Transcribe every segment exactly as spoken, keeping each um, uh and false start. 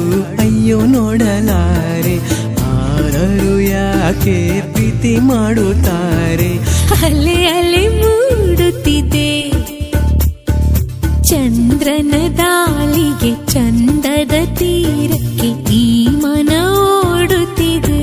ಅಯ್ಯೋ ನೋಡಲಾರೆ, ಆದರೂ ಯಾಕೆ ಪ್ರೀತಿ ಮಾಡುತ್ತಾರೆ. ಅಲೆ ಅಲೆ ಮೂಡುತ್ತಿದೆ ಚಂದ್ರನ ದಾಳಿಗೆ, ಚಂದದ ತೀರಕ್ಕೆ ಈ ಮನ ಓಡುತ್ತಿದೆ.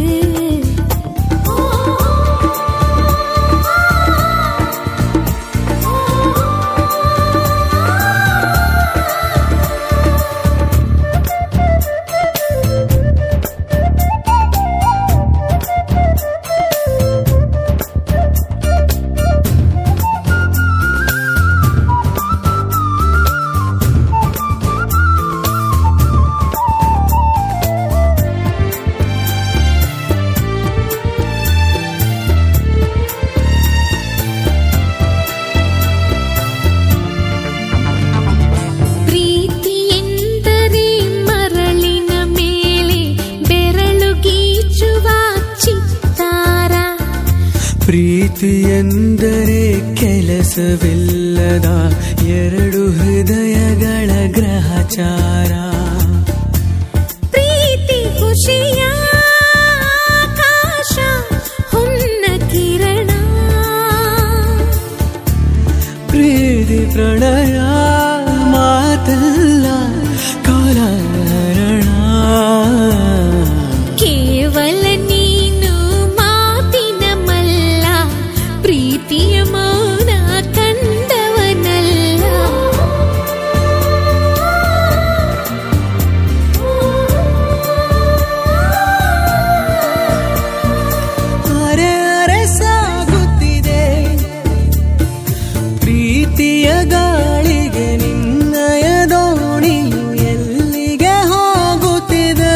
ಪ್ರೀತಿ ಎಂದರೆ ಕೆಲಸವಿಲ್ಲದ ಎರಡು ಹೃದಯಗಳ ಗ್ರಹಚಾರ. ಪ್ರೀತಿ ಖುಷಿಯ ಆಕಾಶ ಹೊನ್ನ ಕಿರಣ, ಪ್ರೀತಿ ಪ್ರಣಯ ಮಾತಲ್ಲ ಕಾಲಹರಣ. ಕೇವಲ ನೀನು ಮಾತಿನ ಮಲ್ಲ, ಪ್ರೀತಿಯ ಮೌನ ಕಂಡವನಲ್ಲ. ಅರೆ ಅರೆ ಸಾಗುತ್ತಿದೆ ಪ್ರೀತಿಯ ಗಾಳಿಗೆ, ನಿನ್ನಯ ದೋಣಿಯು ಎಲ್ಲಿಗೆ ಹೋಗುತ್ತಿದೆ.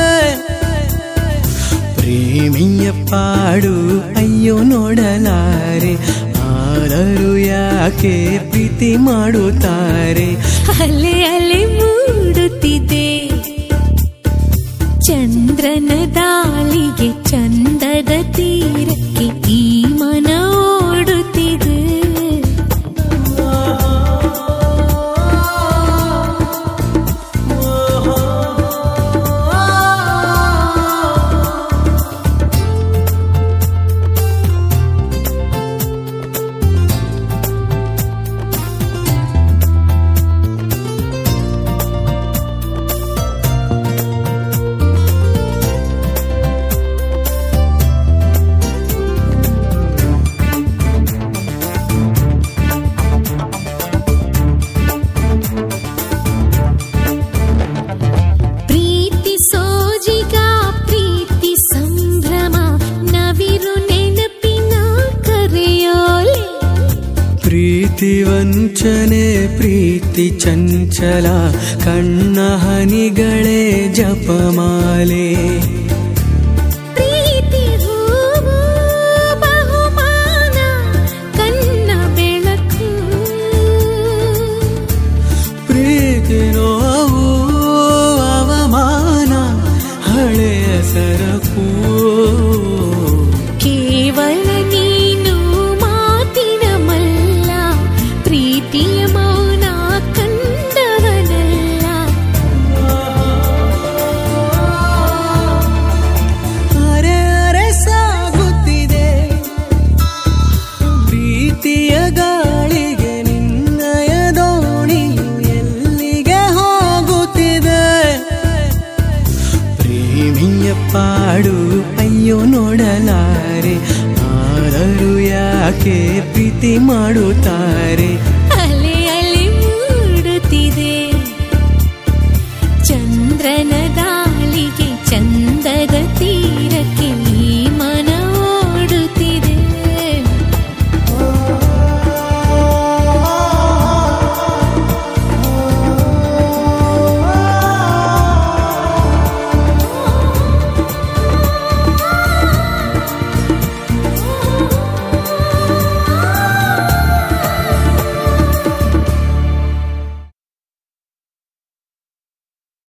ಪ್ರೇಮಿಯ ಪಾಡು ಅಯ್ಯೋ ನೋಡಲಾರೆ, ಆದರೂ ಯಾಕೆ ಪ್ರೀತಿ ಮಾಡುತ್ತಾರೆ. ಅಲೆ ಅಲೆ ಮೂಡುತ್ತಿದೆ ಚಂದ್ರನ ದಾಳಿಗೆ, ಚಂದದ ತೀರಕ್ಕೆ ಈ ಮನ ಓಡುತ್ತಿದೆ. ಪ್ರೀತಿ ಸೋಜಿಗ ಪ್ರೀತಿ ಸಂಭ್ರಮ, ನವಿರು ನೆನಪಿನ ಕರೆಯೋಲೆ. ಪ್ರೀತಿ ವಂಚನೆ ಪ್ರೀತಿ ಚಂಚಲ, ಕಣ್ಣ ಹನಿಗಳೇ ಜಪಮಾಲೆ. ಪ್ರೀತಿ ಹೂವು ಬಹುಮಾನ, ಕಣ್ಣ ಬೆಳಕು. ಪ್ರೀತಿ ನೋವು ಅವಮಾನ, ಹಳೆಯ ಸರಕು. ಕೇವಲ ನೀನು ಮಾತಿನ ಮಲ್ಲ, ಪ್ರೀತಿಯ ಮೌನ ಕಂಡವನಲ್ಲ. ಅರೆ ಅರೆ ಸಾಗುತ್ತಿದೆ ಪ್ರೀತಿಯ ಗಾಳಿಗೆ, ನಿನ್ನಯ ದೋಣಿಯು ಎಲ್ಲಿಗೆ ಹೋಗುತ್ತಿದೆ. ಪ್ರೇಮಿಯ ಪಾಡು ಅಯ್ಯೋ ನೋಡಲಾರೆ, ಆದರೂ ಯಾಕೆ ಪ್ರೀತಿ ಮಾಡುತ್ತಾರೆ.